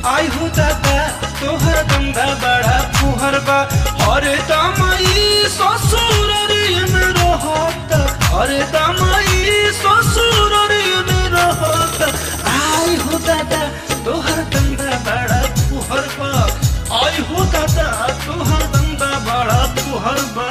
आई हो दादा तोहर धंधा बड़ा फुहर बा अरे दामाई ससुर में रहत अरे दामाई ससुर में रहत आई हो दादा तोहर धंधा बड़ा फुहर बा आई हो दादा तोहर धंधा बड़ा फुहर बा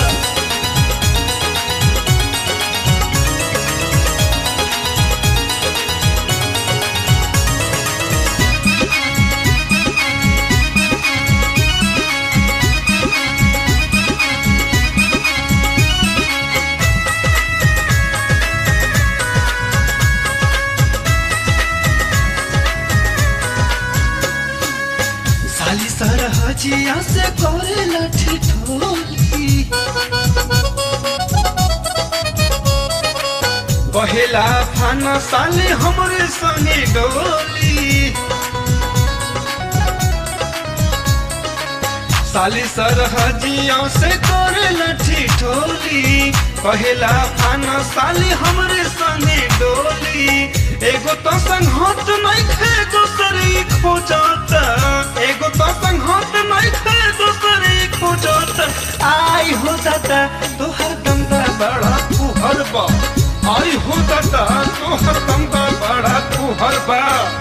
साली सरहजिया से करे लाठी ठोली पहला फाना साली हमरे संगे डोली साली सरहजिया से करे लाठी ठोली पहला फाना साली हमरे संगे डोली एगो तो संघत नहीं खे दूसरी खोजता एगो तो संघत नहीं खे दूसरी खोजता आई हो दादा तोहर धंधा बड़ा फुहर बा आई हो दादा तोहर धंधा बड़ा फुहर बा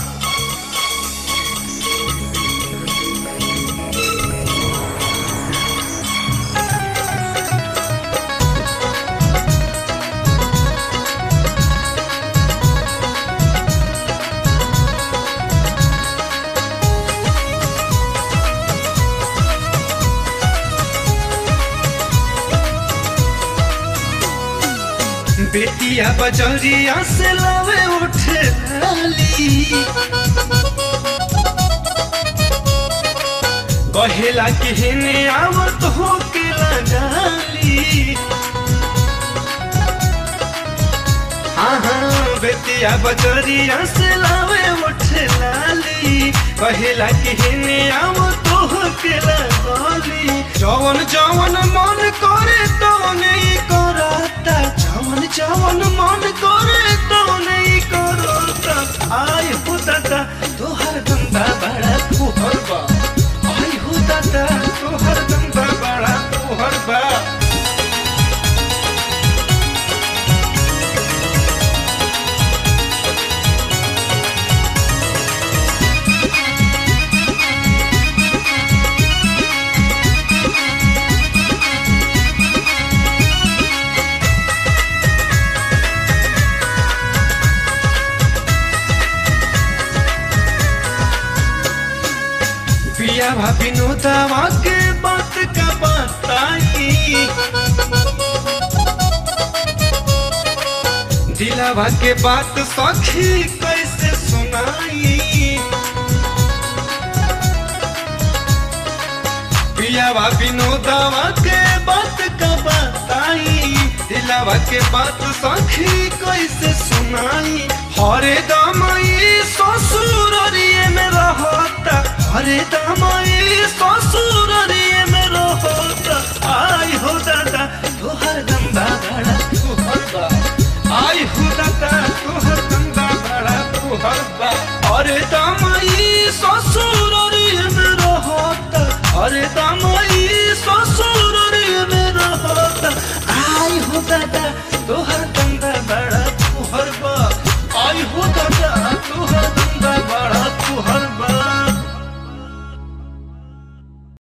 बेटिया बजरिया से लावे उठे लाली कहेला कि हेने आवत हो के लगाली हाँ बेटिया बजरिया से लावे उठे लाली कहेला कि हेने आवत हो के लगाली जवन जवन मन करे तवन ही करता जवन मन करे तो नहीं करता आई हो दादा तोहर धंधा बड़ा फुहर बा आई हो दादा तोहर धंधा बड़ा फुहर बा पिया भाभी नो दवा के बात का बताई दिलावा के बात सखी कैसे सुनाई पिया भाभी नो दवा के बात का बताई दिलावा के बात सखी कैसे सुनाई हरे दामाई ससुर में रहता अरे दामाई ससुर में रहता आई हो दादा तोहर धंधा बड़ा फुहर बा आई हो दादा तोहर धंधा बड़ा फुहर बा अरे दामाई ससुर